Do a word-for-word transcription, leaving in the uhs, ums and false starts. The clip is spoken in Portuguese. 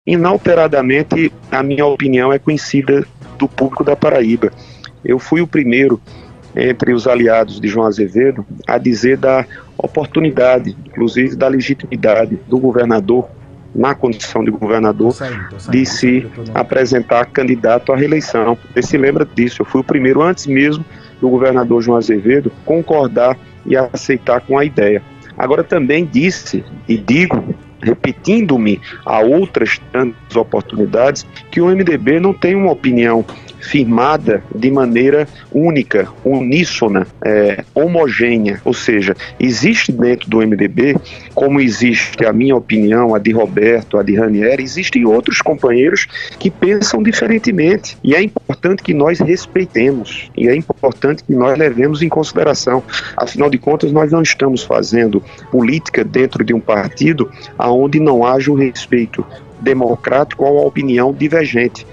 Inalteradamente, a minha opinião é conhecida do público da Paraíba. Eu fui o primeiro, entre os aliados de João Azevedo, a dizer da oportunidade, inclusive da legitimidade do governador, na condição de governador, saindo, saindo, de se apresentar candidato à reeleição. Você se lembra disso? Eu fui o primeiro, antes mesmo do governador João Azevedo, concordar e aceitar com a ideia. Agora também disse e digo, repetindo-me a outras tantas oportunidades, que o M D B não tem uma opinião firmada de maneira única, uníssona, é, homogênea, ou seja, existe dentro do M D B, como existe a minha opinião, a de Roberto, a de Ranieri, existem outros companheiros que pensam diferentemente, e é importante que nós respeitemos, e é importante que nós levemos em consideração. Afinal de contas, nós não estamos fazendo política dentro de um partido onde não haja o respeito democrático a uma opinião divergente.